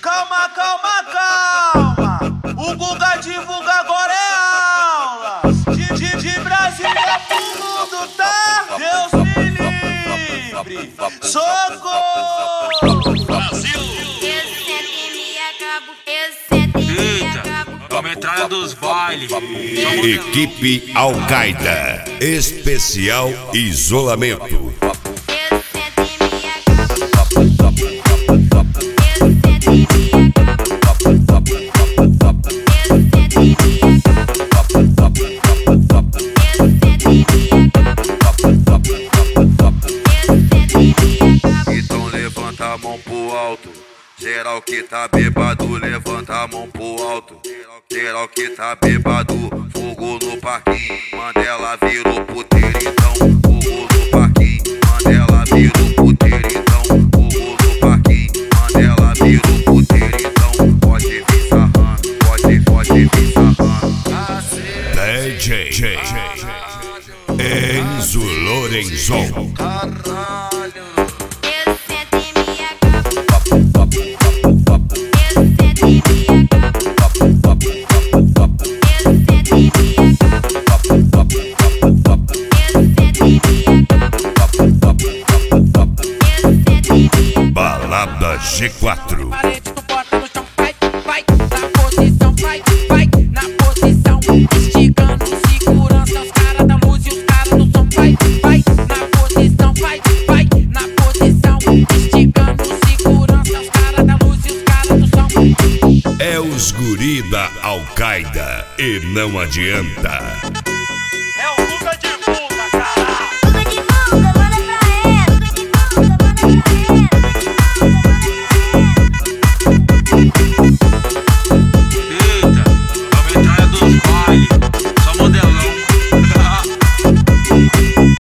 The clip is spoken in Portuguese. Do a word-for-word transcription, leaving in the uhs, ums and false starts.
calma, calma, calma. O Guga divulga agora é aula. De, de, de Brasília pro mundo, tá? Deus me livre. Socorro! Brasil! Eita, a metralha dos bailes. Equipe Al-Qaeda, especial isolamento. Então levanta a mão pro alto. Geral que tá bêbado, levanta a mão pro alto. Geral que tá bêbado, fogo no parquinho. Mandela virou puteiro, então fogo no parquinho. Mandela virou puteiro, então fogo no parquinho. Mandela virou puteiro, então pode vir sarrando, pode, pode vir sarrando. D J Enzo Lorenzon. Balada G quatro. Parede do bota no chão, vai, vai, na posição, vai, vai, na posição, esticando segurança, os caras da luz e os caras do som, vai, vai, na posição, vai, vai, na posição, esticando segurança, os caras da luz e os caras do som. É os guri da Al-Qaeda e não adianta.